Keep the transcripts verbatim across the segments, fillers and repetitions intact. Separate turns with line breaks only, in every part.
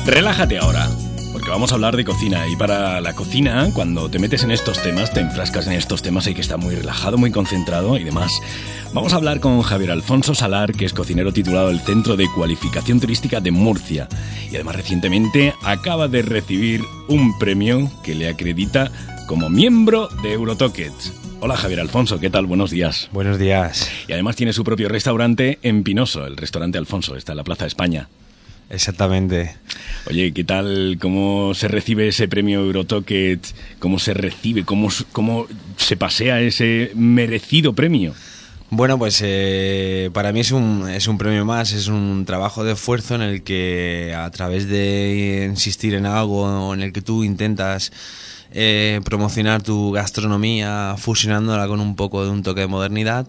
Relájate ahora, porque vamos a hablar de cocina. Y para la cocina, cuando te metes en estos temas, te enfrascas en estos temas, hay que estar muy relajado, muy concentrado y demás. Vamos a hablar con Javier Alfonso Salar, que es cocinero titulado del Centro de Cualificación Turística de Murcia. Y además recientemente acaba de recibir un premio que le acredita como miembro de Eurotocket. Hola Javier Alfonso, ¿qué tal? Buenos días.
Buenos días.
Y además tiene su propio restaurante en Pinoso, el restaurante Alfonso, está en la Plaza España.
Exactamente.
Oye, ¿qué tal? ¿Cómo se recibe ese premio Eurotocket? ¿Cómo se recibe? ¿Cómo, cómo se pasea ese merecido premio?
Bueno, pues eh, para mí es un, es un premio más, es un trabajo de esfuerzo en el que a través de insistir en algo, en el que tú intentas eh, promocionar tu gastronomía fusionándola con un poco de un toque de modernidad,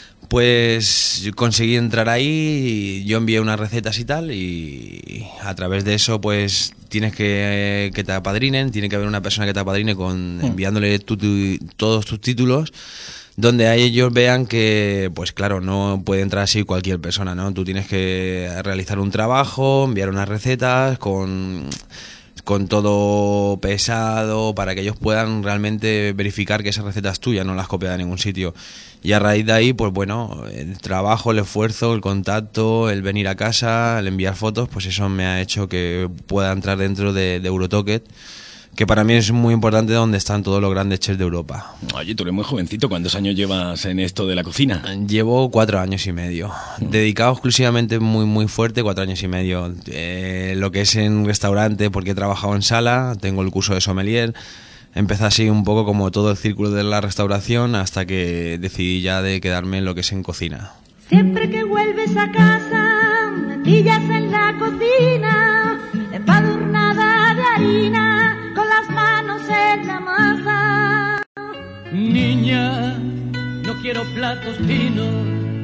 pues conseguí entrar ahí, yo envié unas recetas y tal, y a través de eso pues tienes que que te apadrinen, tiene que haber una persona que te apadrine con enviándole tu, tu, todos tus títulos, donde a ellos vean que, pues claro, no puede entrar así cualquier persona, ¿no? Tú tienes que realizar un trabajo, enviar unas recetas con... con todo pesado para que ellos puedan realmente verificar que esa receta es tuya, no la has copiado de ningún sitio. Y a raíz de ahí, pues bueno, el trabajo, el esfuerzo, el contacto, el venir a casa, el enviar fotos, pues eso me ha hecho que pueda entrar dentro de, de Eurotocket, que para mí es muy importante, donde están todos los grandes chefs de Europa.
Oye, tú eres muy jovencito, ¿cuántos años llevas en esto de la cocina?
Llevo cuatro años y medio, dedicado exclusivamente muy muy fuerte, cuatro años y medio. Eh, lo que es en restaurante, porque he trabajado en sala, tengo el curso de sommelier, empecé así un poco como todo el círculo de la restauración, hasta que decidí ya de quedarme en lo que es en cocina.
Siempre que vuelves a casa, me pillas en la cocina, empadurnada de harina, con las manos en la masa.
Niña, no quiero platos finos,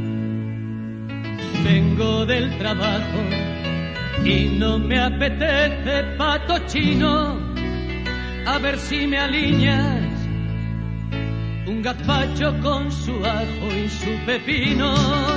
vengo del trabajo y no me apetece pato chino. A ver si me alineas un gazpacho con su ajo y su pepino.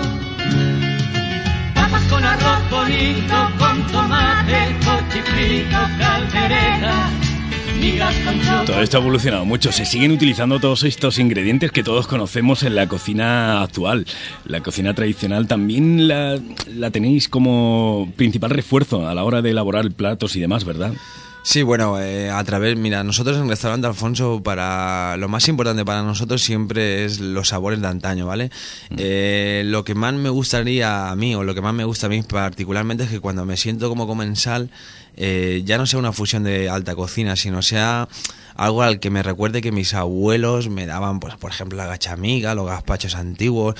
Papas con arroz bonito, con tomate, cochifrito, caldereta, migas con chocolate.
Todo esto ha evolucionado mucho. Se siguen utilizando todos estos ingredientes que todos conocemos en la cocina actual. La cocina tradicional también la, la tenéis como principal refuerzo a la hora de elaborar platos y demás, ¿verdad?
Sí, bueno, eh, a través, mira, nosotros en Restaurante Alfonso, para lo más importante para nosotros siempre es los sabores de antaño, ¿vale? Mm. Eh, lo que más me gustaría a mí, o lo que más me gusta a mí particularmente, es que cuando me siento como comensal, eh, ya no sea una fusión de alta cocina, sino sea algo al que me recuerde que mis abuelos me daban, pues, por ejemplo, la gachamiga, los gazpachos antiguos,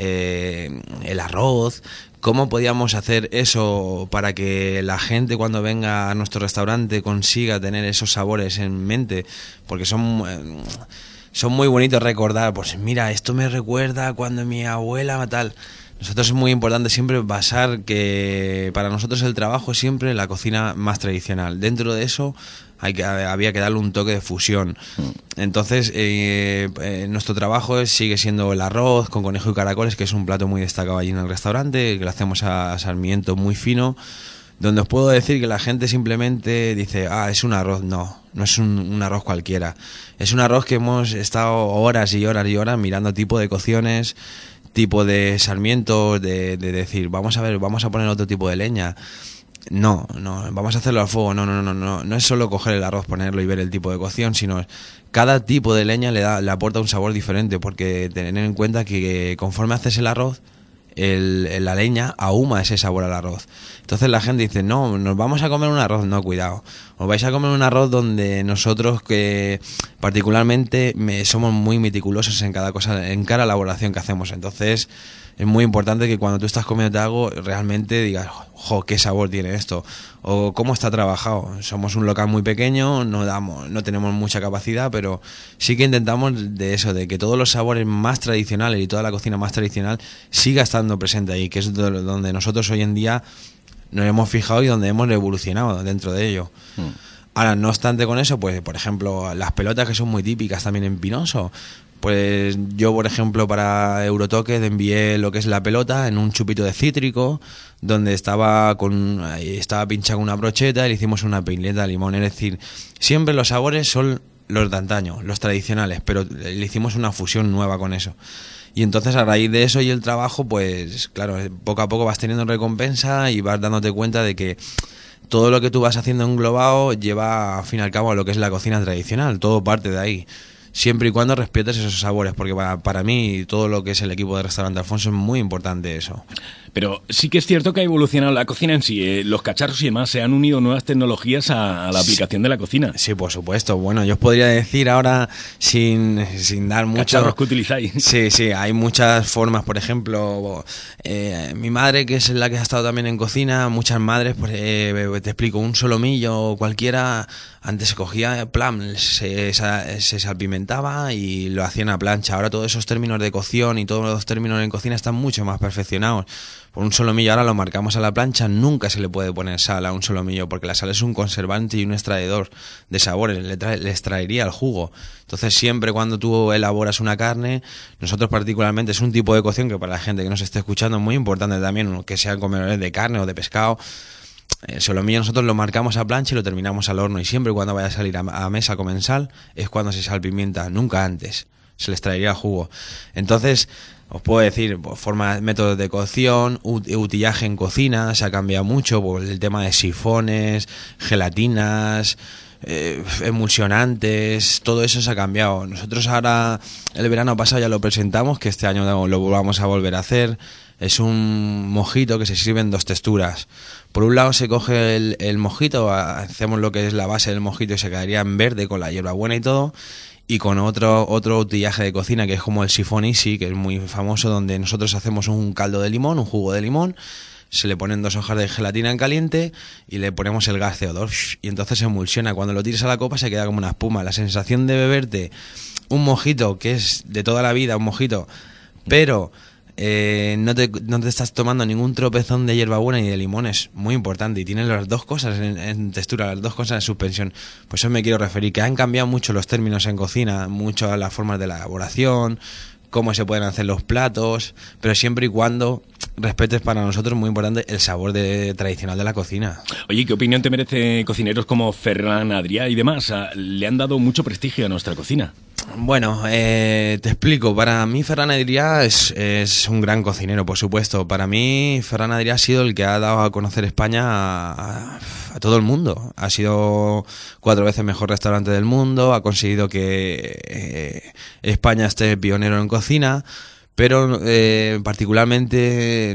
eh, el arroz. ¿Cómo podíamos hacer eso para que la gente cuando venga a nuestro restaurante consiga tener esos sabores en mente? Porque son, eh, son muy bonitos recordar, pues mira, esto me recuerda cuando mi abuela tal. Nosotros es muy importante siempre basar que para nosotros el trabajo es siempre la cocina más tradicional. Dentro de eso hay que, había que darle un toque de fusión. Entonces, eh, eh, nuestro trabajo es, sigue siendo el arroz con conejo y caracoles, que es un plato muy destacado allí en el restaurante, que lo hacemos a sarmiento muy fino, donde os puedo decir que la gente simplemente dice, ah, es un arroz. No, no es un, un arroz cualquiera. Es un arroz que hemos estado horas y horas y horas mirando tipo de cocciones, tipo de sarmientos, de, de decir, vamos a ver, vamos a poner otro tipo de leña. No, no, vamos a hacerlo al fuego. No, no, no, no, no es solo coger el arroz, ponerlo y ver el tipo de cocción, sino cada tipo de leña le da, le aporta un sabor diferente, porque tener en cuenta que conforme haces el arroz, el, la leña ahuma ese sabor al arroz. Entonces la gente dice, no, nos vamos a comer un arroz. No, cuidado, os vais a comer un arroz donde nosotros, que particularmente me, somos muy meticulosos en cada cosa, en cada elaboración que hacemos. Entonces es muy importante que cuando tú estás comiendo algo realmente digas, jo, qué sabor tiene esto, o cómo está trabajado. Somos un local muy pequeño, no damos, no tenemos mucha capacidad, pero sí que intentamos de eso, de que todos los sabores más tradicionales y toda la cocina más tradicional siga estando presente ahí, que es donde nosotros hoy en día nos hemos fijado y donde hemos evolucionado dentro de ello. Mm. Ahora, no obstante con eso, pues por ejemplo, las pelotas que son muy típicas también en Pinoso, pues yo, por ejemplo, para Eurotoque envié lo que es la pelota en un chupito de cítrico, donde estaba con estaba pinchada con una brocheta y le hicimos una pileta de limón. Es decir, siempre los sabores son los de antaño, los tradicionales, pero le hicimos una fusión nueva con eso. Y entonces, a raíz de eso y el trabajo, pues claro, poco a poco vas teniendo recompensa y vas dándote cuenta de que todo lo que tú vas haciendo englobado lleva, al fin y al cabo, a lo que es la cocina tradicional. Todo parte de ahí. Siempre y cuando respetes esos sabores, porque para, para mí todo lo que es el equipo de Restaurante Alfonso es muy importante eso.
Pero sí que es cierto que ha evolucionado la cocina en sí, ¿eh? Los cacharros y demás, se han unido nuevas tecnologías a, a la aplicación sí. de la cocina.
Sí, por supuesto. Bueno, yo os podría decir ahora, sin, sin dar mucho...
¿Cacharros que utilizáis?
Sí, sí, hay muchas formas. Por ejemplo, eh, mi madre, que es la que ha estado también en cocina, muchas madres, pues eh, te explico, un solomillo cualquiera, antes se cogía plan, se, se salpimentaba y lo hacían a plancha. Ahora todos esos términos de cocción y todos los términos en cocina están mucho más perfeccionados. Por un solomillo ahora lo marcamos a la plancha, nunca se le puede poner sal a un solomillo, porque la sal es un conservante y un extraedor de sabores, le, trae, le extraería el jugo. Entonces siempre cuando tú elaboras una carne, nosotros particularmente, es un tipo de cocción que para la gente que nos esté escuchando es muy importante también, que sean comedores de carne o de pescado. El solomillo nosotros lo marcamos a plancha y lo terminamos al horno, y siempre cuando vaya a salir a, a mesa comensal es cuando se salpimienta, nunca antes, se les traería jugo. Entonces, os puedo decir, pues, formas, métodos de cocción, utillaje en cocina, se ha cambiado mucho, pues, el tema de sifones, gelatinas, eh, emulsionantes, todo eso se ha cambiado. Nosotros ahora, el verano pasado ya lo presentamos, que este año lo vamos a volver a hacer. Es un mojito que se sirve en dos texturas. Por un lado se coge el, el mojito, hacemos lo que es la base del mojito y se quedaría en verde con la hierbabuena y todo. Y con otro otro utillaje de cocina que es como el sifón easy, que es muy famoso, donde nosotros hacemos un caldo de limón, un jugo de limón, se le ponen dos hojas de gelatina en caliente y le ponemos el gas C O dos y entonces se emulsiona. Cuando lo tiras a la copa se queda como una espuma. La sensación de beberte un mojito, que es de toda la vida un mojito, pero eh, no, te, no te estás tomando ningún tropezón de hierbabuena ni de limón, es muy importante, y tienen las dos cosas en, en textura, las dos cosas en suspensión. Pues eso me quiero referir, que han cambiado mucho los términos en cocina, mucho las formas de la elaboración, cómo se pueden hacer los platos, pero siempre y cuando respetes, para nosotros muy importante, el sabor de, tradicional de la cocina.
Oye, ¿qué opinión te merece cocineros como Ferran Adrià y demás? Le han dado mucho prestigio a nuestra cocina.
Bueno, eh, te explico. Para mí Ferran Adrià es, es un gran cocinero, por supuesto. Para mí Ferran Adrià ha sido el que ha dado a conocer España a, a, a todo el mundo. Ha sido cuatro veces mejor restaurante del mundo, ha conseguido que eh, España esté pionero en cocina. Pero eh, particularmente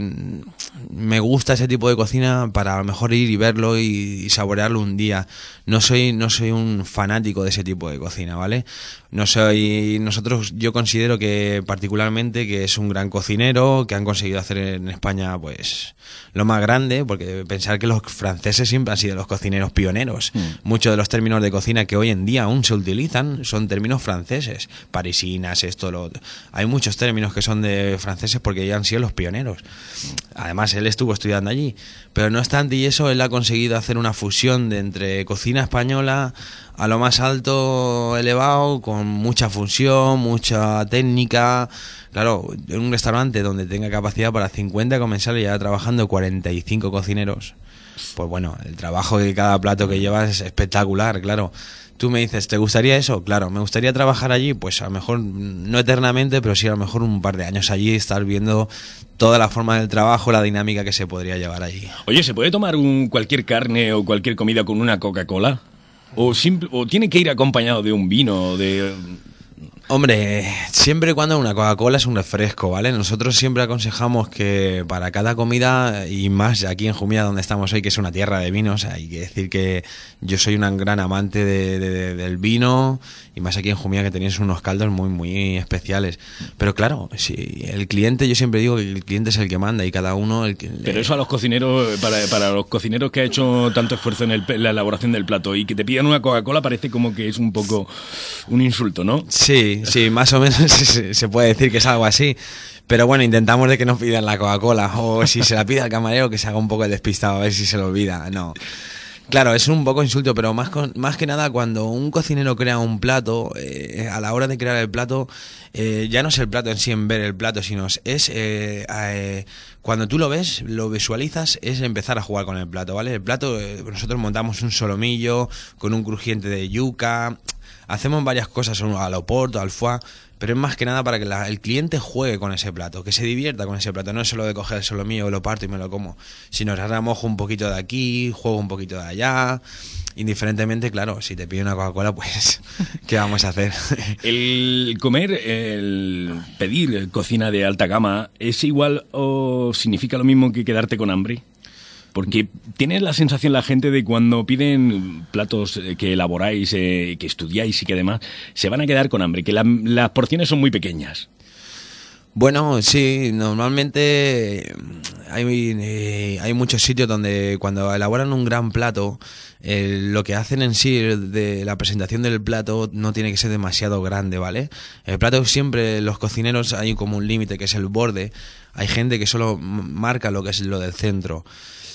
me gusta ese tipo de cocina para a lo mejor ir y verlo y, y saborearlo un día. No soy no soy un fanático de ese tipo de cocina, ¿vale? No soy nosotros yo considero que particularmente que es un gran cocinero, que han conseguido hacer en España pues lo más grande, porque pensar que los franceses siempre han sido los cocineros pioneros. Mm. Muchos de los términos de cocina que hoy en día aún se utilizan son términos franceses, parisinas, esto, lo otro. Hay muchos términos que son de franceses porque ya han sido los pioneros. Además él estuvo estudiando allí, pero no obstante y eso él ha conseguido hacer una fusión de entre cocina española a lo más alto, elevado, con mucha función, mucha técnica. Claro, en un restaurante donde tenga capacidad para cincuenta comensales y ya trabajando cuarenta y cinco cocineros, pues bueno, el trabajo de cada plato que llevas es espectacular, claro. Tú me dices, ¿te gustaría eso? Claro, me gustaría trabajar allí, pues a lo mejor no eternamente, pero sí a lo mejor un par de años allí, estar viendo toda la forma del trabajo, la dinámica que se podría llevar allí.
Oye, ¿se puede tomar un cualquier carne o cualquier comida con una Coca-Cola? ¿O, simple, o tiene que ir acompañado de un vino, de...?
Hombre, siempre y cuando una Coca-Cola es un refresco, ¿vale? Nosotros siempre aconsejamos que para cada comida, y más aquí en Jumilla donde estamos hoy, que es una tierra de vinos, hay que decir que yo soy un gran amante de, de, de, del vino, y más aquí en Jumilla que tenéis unos caldos muy, muy especiales. Pero claro, si el cliente, yo siempre digo que el cliente es el que manda y cada uno... El que,
Pero eso a los cocineros, para, para los cocineros que ha hecho tanto esfuerzo en el, la elaboración del plato y que te pidan una Coca-Cola parece como que es un poco un insulto, ¿no?
Sí. Sí, más o menos se, se puede decir que es algo así. Pero bueno, intentamos de que nos pidan la Coca-Cola. O si se la pide al camarero, que se haga un poco el despistado, a ver si se lo olvida. No. Claro, es un poco insulto, pero más, con, más que nada cuando un cocinero crea un plato, eh, a la hora de crear el plato, eh, ya no es el plato en sí en ver el plato, sino es eh, eh, cuando tú lo ves, lo visualizas, es empezar a jugar con el plato, ¿vale? El plato, eh, nosotros montamos un solomillo con un crujiente de yuca, hacemos varias cosas, al oporto, al foie, pero es más que nada para que la, el cliente juegue con ese plato, que se divierta con ese plato. No es solo de coger el solomillo, lo parto y me lo como, sino ahora mojo un poquito de aquí, juego un poquito de allá. Indiferentemente, claro, si te pide una Coca-Cola, pues, ¿qué vamos a hacer?
El comer, el pedir cocina de alta gama, ¿es igual o significa lo mismo que quedarte con hambre? Porque tienes la sensación la gente de cuando piden platos que elaboráis, eh, que estudiáis y que además se van a quedar con hambre, que la, las porciones son muy pequeñas.
Bueno, sí, normalmente hay, eh, hay muchos sitios donde cuando elaboran un gran plato, eh, lo que hacen en sí de la presentación del plato no tiene que ser demasiado grande, ¿vale? El plato siempre, los cocineros hay como un límite que es el borde, hay gente que solo marca lo que es lo del centro.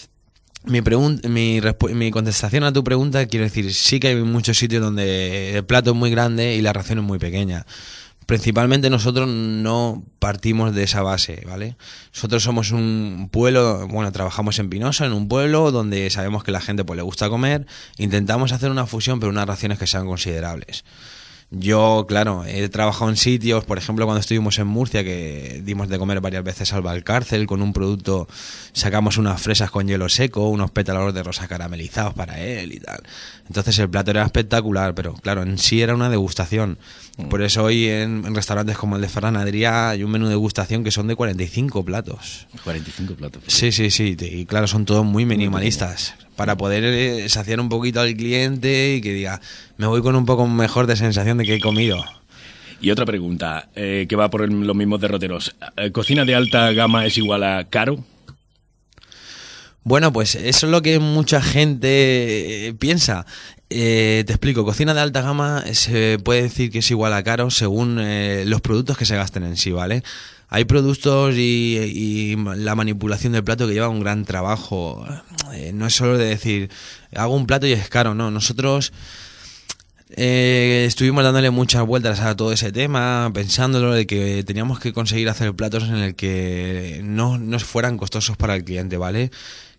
Mi, pregun- mi, respu- mi contestación a tu pregunta, quiero decir, sí que hay muchos sitios donde el plato es muy grande y la ración es muy pequeña. Principalmente nosotros no partimos de esa base, ¿vale? Nosotros somos un pueblo, bueno, trabajamos en Pinoso, en un pueblo donde sabemos que la gente pues le gusta comer, intentamos hacer una fusión, pero unas raciones que sean considerables. Yo, claro, he trabajado en sitios, por ejemplo, cuando estuvimos en Murcia, que dimos de comer varias veces al Valcárcel, con un producto, sacamos unas fresas con hielo seco, unos pétalos de rosa caramelizados para él y tal. Entonces el plato era espectacular, pero claro, en sí era una degustación. Por eso hoy en, en restaurantes como el de Ferran Adrià hay un menú de degustación que son de cuarenta y cinco platos.
cuarenta y cinco platos.
Sí, sí, sí, y claro, son todos muy minimalistas. Para poder eh, saciar un poquito al cliente y que diga, me voy con un poco mejor de sensación de que he comido.
Y otra pregunta, eh, que va por el, los mismos derroteros. ¿Cocina de alta gama es igual a caro?
Bueno, pues eso es lo que mucha gente eh, piensa. Eh, te explico, cocina de alta gama se puede decir que es igual a caro según eh, los productos que se gasten en sí, ¿vale? Hay productos y, y la manipulación del plato que lleva un gran trabajo. Eh, no es solo de decir, hago un plato y es caro, no. Nosotros eh, estuvimos dándole muchas vueltas a todo ese tema, pensándolo de que teníamos que conseguir hacer platos en el que no, no fueran costosos para el cliente, ¿vale?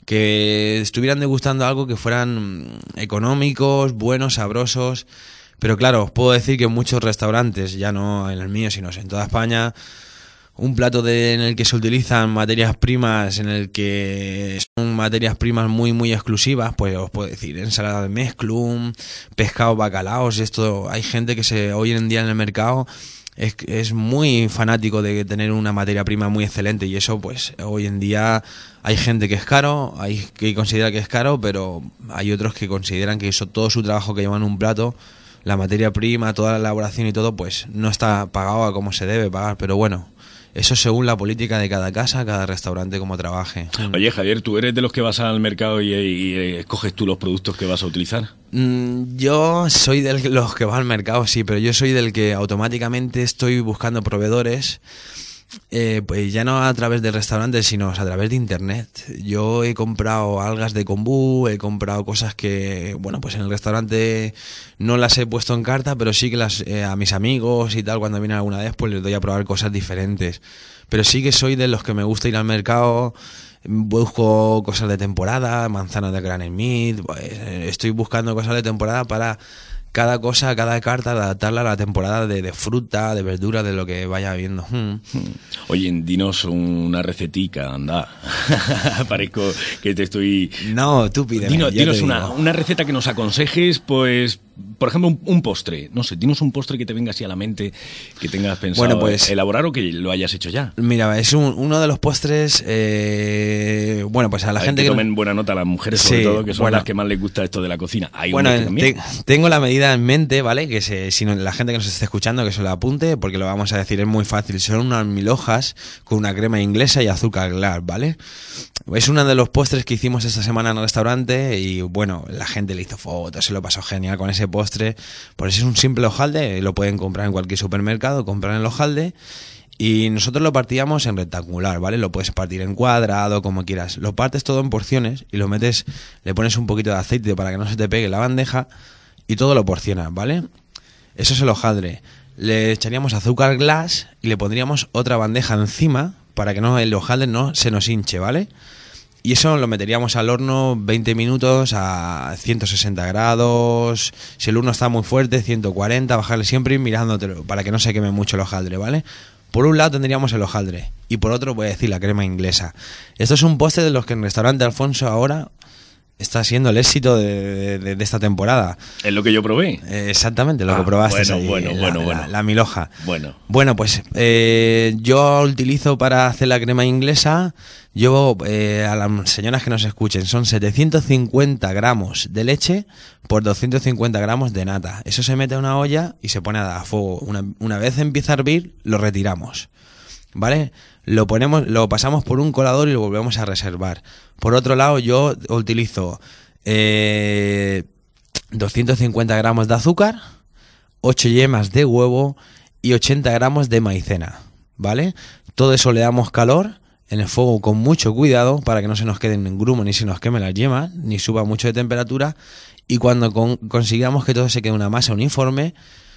Que estuvieran degustando algo que fueran económicos, buenos, sabrosos. Pero claro, os puedo decir que en muchos restaurantes, ya no en el mío, sino en toda España, un plato de, en el que se utilizan materias primas, en el que son materias primas muy muy exclusivas, pues os puedo decir, ensalada de mezclum, pescado, bacalaos, esto, hay gente que se hoy en día en el mercado es, es muy fanático de tener una materia prima muy excelente, y eso pues hoy en día hay gente que es caro, hay que considera que es caro, pero hay otros que consideran que eso, todo su trabajo que llevan un plato, la materia prima, toda la elaboración y todo, pues no está pagado a como se debe pagar, pero bueno, eso según la política de cada casa, cada restaurante como trabaje.
Oye, Javier, ¿tú eres de los que vas al mercado y, y, y escoges tú los productos que vas a utilizar?
Mm, yo soy de los que va al mercado, sí, pero yo soy del que automáticamente estoy buscando proveedores, eh, pues ya no a través de restaurantes, sino a través de internet. Yo he comprado algas de kombu, he comprado cosas que, bueno, pues en el restaurante no las he puesto en carta, pero sí que las eh, a mis amigos y tal, cuando vienen alguna vez, pues les doy a probar cosas diferentes. Pero sí que soy de los que me gusta ir al mercado, busco cosas de temporada, manzanas de Granny Smith, pues, estoy buscando cosas de temporada para cada cosa, cada carta, adaptarla a la temporada de, de fruta, de verdura, de lo que vaya viendo. Hmm.
Oye, dinos una recetica, anda. Parezco que te estoy...
No, tú pídeme.
Dinos, dinos una, una receta que nos aconsejes, pues, por ejemplo, un, un postre. No sé, dinos un postre que te venga así a la mente, que tengas pensado
bueno, pues,
elaborar o que lo hayas hecho ya.
Mira, es un, uno de los postres, eh, bueno, pues a la
a
gente
que...
que
tomen buena nota, las mujeres sobre
sí,
todo, que son
bueno,
las que más les gusta esto de la cocina. Hay
bueno,
uno que
te, tengo la medida en mente, ¿vale? Que se, si no, la gente que nos esté escuchando que se lo apunte, porque lo vamos a decir, es muy fácil. Son unas mil hojas con una crema inglesa y azúcar glass, ¿vale? Es uno de los postres que hicimos esta semana en el restaurante y, bueno, la gente le hizo fotos, se lo pasó genial con ese postre. Por eso es un simple hojalde, lo pueden comprar en cualquier supermercado, compran el hojalde Y nosotros lo partíamos en rectangular, ¿vale? Lo puedes partir en cuadrado, como quieras. Lo partes todo en porciones y lo metes, le pones un poquito de aceite para que no se te pegue la bandeja y todo lo porcionas, ¿vale? Eso es el hojaldre. Le echaríamos azúcar glass y le pondríamos otra bandeja encima para que no el hojaldre no se nos hinche, ¿vale? Y eso lo meteríamos al horno veinte minutos a ciento sesenta grados. Si el horno está muy fuerte, ciento cuarenta, bajarle siempre y mirándotelo para que no se queme mucho el hojaldre, ¿vale? Por un lado tendríamos el hojaldre y por otro voy a decir la crema inglesa. Esto es un postre de los que en el restaurante Alfonso ahora está siendo el éxito de, de, de esta temporada.
Es lo que yo probé.
Eh, exactamente, lo ah, que probaste
bueno,
ahí,
bueno,
la,
bueno,
la,
bueno.
La, la milhoja.
Bueno.
Bueno, pues eh, yo utilizo para hacer la crema inglesa, yo eh, a las señoras que nos escuchen, son setecientos cincuenta gramos de leche por doscientos cincuenta gramos de nata. Eso se mete a una olla y se pone a fuego. Una, una vez empieza a hervir, lo retiramos, ¿vale? Lo ponemos, lo pasamos por un colador y lo volvemos a reservar. Por otro lado, yo utilizo eh, doscientos cincuenta gramos de azúcar, ocho yemas de huevo y ochenta gramos de maicena, ¿vale? Todo eso le damos calor en el fuego con mucho cuidado para que no se nos queden en grumo ni se nos quemen las yemas, ni suba mucho de temperatura. Y cuando con, consigamos que todo se quede una masa uniforme,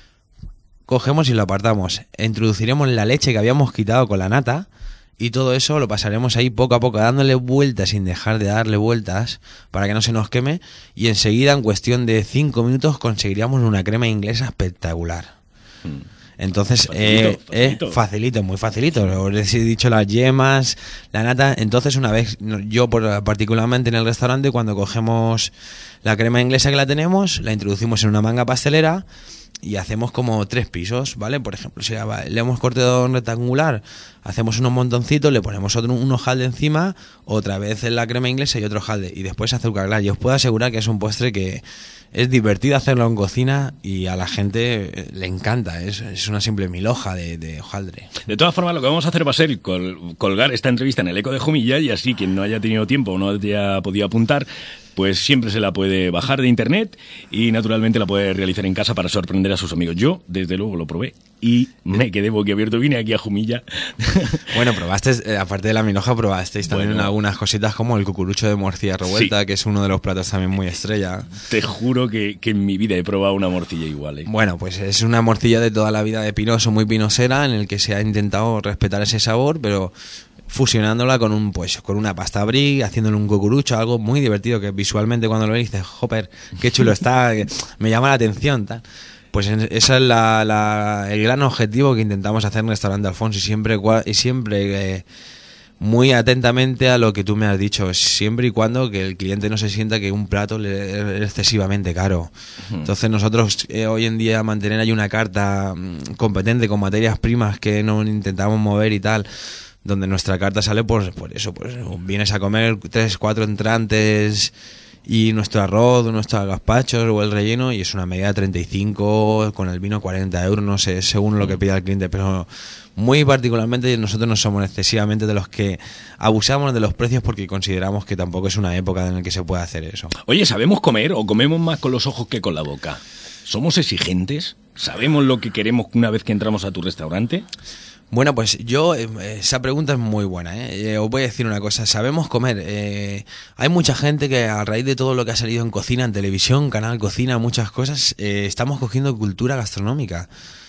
cogemos y lo apartamos. Introduciremos la leche que habíamos quitado con la nata y todo eso lo pasaremos ahí poco a poco, dándole vueltas sin dejar de darle vueltas para que no se nos queme. Y enseguida, en cuestión de cinco minutos, conseguiríamos una crema inglesa espectacular. Hmm. Entonces, facilito, eh, facilito. Eh, facilito, muy facilito. Os he dicho las yemas, la nata. Entonces, una vez, yo por, particularmente en el restaurante, cuando cogemos la crema inglesa que la tenemos, la introducimos en una manga pastelera y hacemos como tres pisos, ¿vale? Por ejemplo, si le hemos cortado en rectangular, hacemos unos montoncitos, le ponemos otro, un hojaldre encima, otra vez en la crema inglesa y otro hojaldre, y después azúcar glass. Y os puedo asegurar que es un postre que es divertido hacerlo en cocina y a la gente le encanta. Es, es una simple milhoja de, de hojaldre.
De todas formas, lo que vamos a hacer va a ser col- colgar esta entrevista en el Eco de Jumilla, y así quien no haya tenido tiempo o no haya podido apuntar, pues siempre se la puede bajar de internet y naturalmente la puede realizar en casa para sorprender a sus amigos. Yo, desde luego, lo probé y me quedé boquiabierto. Vine aquí a Jumilla.
Bueno, probaste, eh, aparte de la milhoja, probasteis también bueno, algunas cositas como el cucurucho de morcilla revuelta, sí, que es uno de los platos también muy estrella.
Te juro que, que en mi vida he probado una morcilla igual, ¿eh?
Bueno, pues es una morcilla de toda la vida de Pinoso, muy pinosera, en el que se ha intentado respetar ese sabor, pero fusionándola con un pues con una pasta brie, haciéndole un cucurucho, algo muy divertido que visualmente cuando lo ves dices, joder, qué chulo está, me llama la atención, tal. Pues ese es la, la, el gran objetivo que intentamos hacer en el restaurante Alfonso, y siempre y siempre eh, muy atentamente a lo que tú me has dicho, siempre y cuando que el cliente no se sienta que un plato le es excesivamente caro. Uh-huh. Entonces nosotros eh, hoy en día mantener ahí una carta mmm, competente con materias primas que no intentamos mover y tal, donde nuestra carta sale por, por eso, pues vienes a comer tres, cuatro entrantes y nuestro arroz, nuestros gazpachos o el relleno, y es una media de treinta y cinco, con el vino cuarenta euros, no sé, según lo que pida el cliente, pero muy particularmente nosotros no somos excesivamente de los que abusamos de los precios porque consideramos que tampoco es una época en la que se puede hacer eso.
Oye, ¿sabemos comer o comemos más con los ojos que con la boca? ¿Somos exigentes? ¿Sabemos lo que queremos una vez que entramos a tu restaurante?
Bueno, pues yo, eh, esa pregunta es muy buena, ¿eh? Eh, os voy a decir una cosa, sabemos comer. Eh, hay mucha gente que a raíz de todo lo que ha salido en cocina, en televisión, Canal Cocina, muchas cosas, eh, estamos cogiendo cultura gastronómica.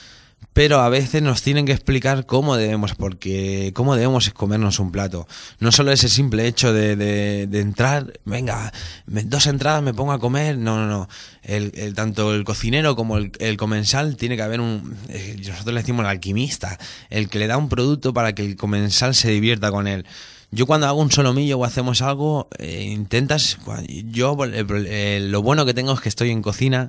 Pero a veces nos tienen que explicar cómo debemos, porque cómo debemos comernos un plato. No solo ese simple hecho de, de, de entrar, venga, dos entradas me pongo a comer. No, no, no. El, el, tanto el cocinero como el, el comensal tiene que haber un... Eh, nosotros le decimos el alquimista, el que le da un producto para que el comensal se divierta con él. Yo cuando hago un solomillo o hacemos algo, eh, intentas... Yo eh, lo bueno que tengo es que estoy en cocina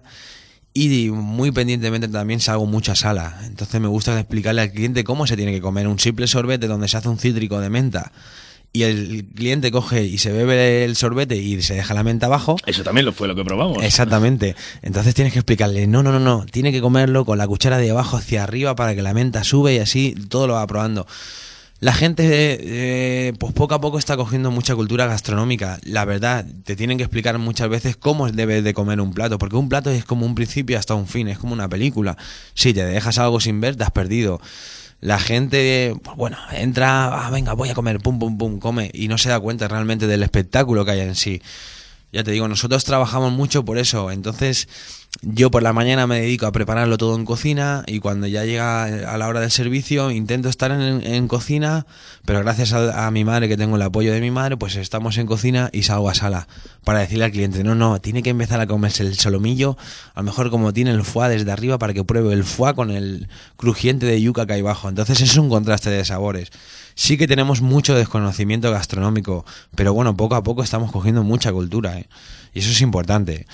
y muy pendientemente también salgo mucho a sala. Entonces me gusta explicarle al cliente cómo se tiene que comer un simple sorbete donde se hace un cítrico de menta y el cliente coge y se bebe el sorbete y se deja la menta abajo.
Eso también lo fue lo que probamos.
Exactamente. Entonces tienes que explicarle, no, no, no, no, tiene que comerlo con la cuchara de abajo hacia arriba para que la menta sube y así todo lo va probando. La gente, eh, pues poco a poco está cogiendo mucha cultura gastronómica. La verdad, te tienen que explicar muchas veces cómo debes de comer un plato, porque un plato es como un principio hasta un fin, es como una película. Si te dejas algo sin ver, te has perdido. la gente, pues bueno, entra, ah, venga, voy a comer, pum, pum, pum, come, y no se da cuenta realmente del espectáculo que hay en sí. Ya te digo, nosotros trabajamos mucho por eso, entonces yo por la mañana me dedico a prepararlo todo en cocina y cuando ya llega a la hora del servicio intento estar en, en cocina, pero gracias a, a mi madre, que tengo el apoyo de mi madre, pues estamos en cocina y salgo a sala para decirle al cliente, no, no, tiene que empezar a comerse el solomillo, a lo mejor como tiene el foie desde arriba, para que pruebe el foie con el crujiente de yuca que hay abajo. Entonces es un contraste de sabores. Sí que tenemos mucho desconocimiento gastronómico, pero bueno, poco a poco estamos cogiendo mucha cultura, ¿eh? Y eso es importante.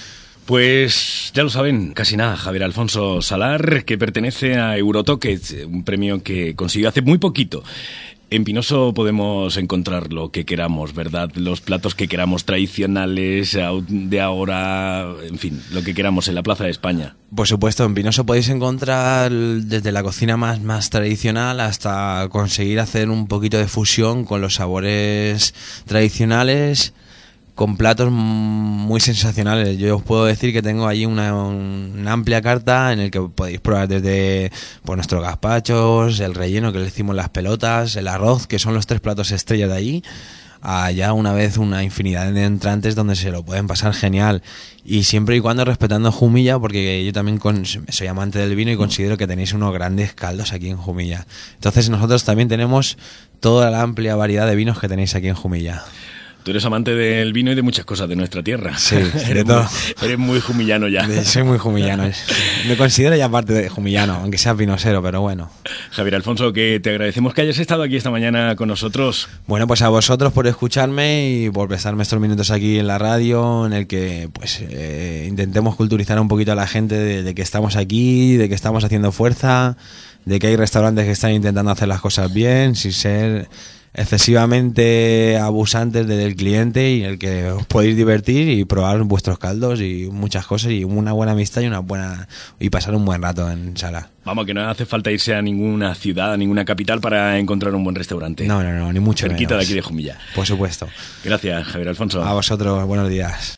Pues ya lo saben, casi nada, Javier Alfonso Salar, que pertenece a Eurotoques, un premio que consiguió hace muy poquito. En Pinoso podemos encontrar lo que queramos, ¿verdad? Los platos que queramos, tradicionales, de ahora, en fin, lo que queramos en la Plaza de España.
Por supuesto, en Pinoso podéis encontrar desde la cocina más, más tradicional hasta conseguir hacer un poquito de fusión con los sabores tradicionales, con platos muy sensacionales. Yo os puedo decir que tengo allí una, una amplia carta en el que podéis probar desde pues, nuestros gazpachos, el relleno que le decimos las pelotas, el arroz, que son los tres platos estrella de allí, allá una vez una infinidad de entrantes donde se lo pueden pasar genial, y siempre y cuando respetando Jumilla, porque yo también con, soy amante del vino y considero que tenéis unos grandes caldos aquí en Jumilla. Entonces nosotros también tenemos toda la amplia variedad de vinos que tenéis aquí en Jumilla.
Tú eres amante del vino y de muchas cosas de nuestra tierra.
Sí,
eres,
de todo.
Muy, eres muy jumillano ya.
Soy muy jumillano. Me considero ya parte de jumillano, aunque sea pinosero, pero bueno.
Javier Alfonso, que te agradecemos que hayas estado aquí esta mañana con nosotros.
Bueno, pues a vosotros por escucharme y por prestarme estos minutos aquí en la radio, en el que pues eh, intentemos culturizar un poquito a la gente de, de que estamos aquí, de que estamos haciendo fuerza, de que hay restaurantes que están intentando hacer las cosas bien, sin ser excesivamente abusantes del cliente, y en el que os podéis divertir y probar vuestros caldos y muchas cosas, y una buena amistad y una buena y pasar un buen rato en sala.
Vamos, que no hace falta irse a ninguna ciudad, a ninguna capital para encontrar un buen restaurante.
No, no, no, ni mucho menos.
Cerquita de aquí de Jumilla.
Por supuesto.
Gracias, Javier Alfonso.
A vosotros, buenos días.